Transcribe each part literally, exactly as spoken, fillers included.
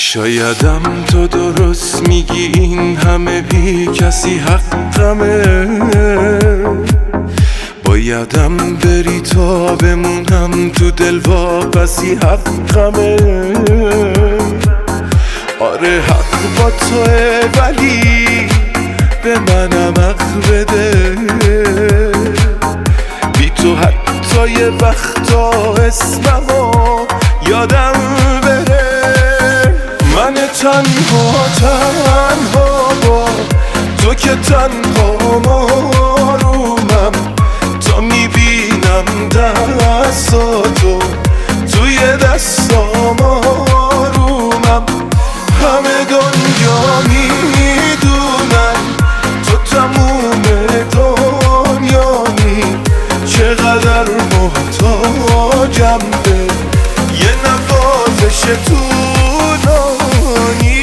شایدم تو درست میگی این همه بی کسی حقمه، بایدم بری تا بمونم تو دل واپسی حقمه. آره حق با توه ولی به منم حق بده، بی تو حتی یه وقتا اسممو یادم بره. من تنها تنها با تو که تنها مارومم، تا میبینم دستاتو توی دستام آرومم. همه دنیا میدونن تو تموم دنیایی، چقدر محتاجم به یه نوازش طولانی.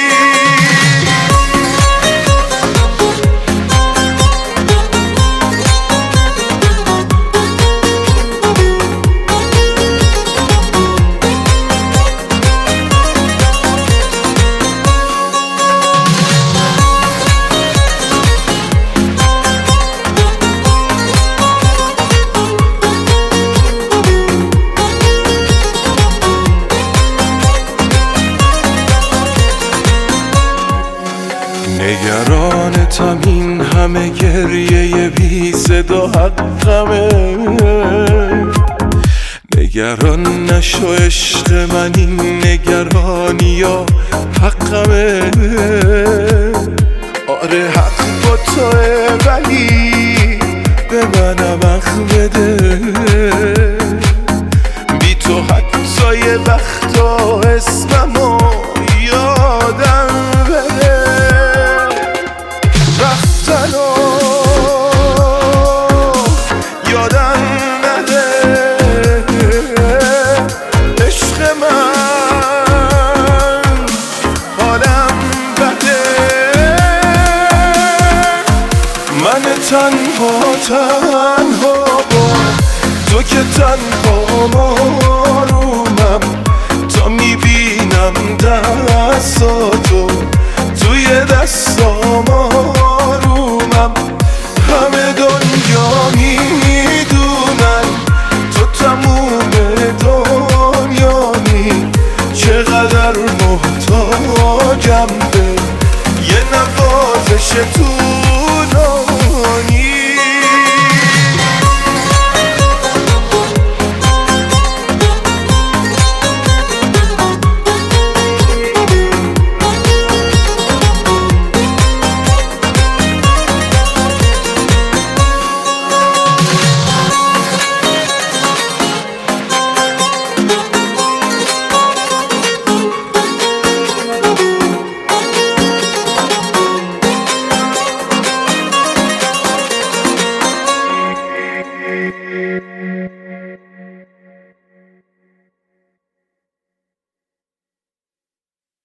نگرانتم این همه گریه بی صدا حقمه، نگران نشو عشق من این نگرانی ها حقمه. آره حق با توه ولی به منم حق بده، بی تو حتی یه وقتا اسممو یادم بده. رفتنو یادم نده، عشق من حالم بده. من تنها تنها با تو که تنها مارومم، تا میبینم دستاتو توی دستام آرومم. همه دنیا میدونن تو تموم دنیایی، چقدر محتاجم به یه نوازش طولانی. Thank you.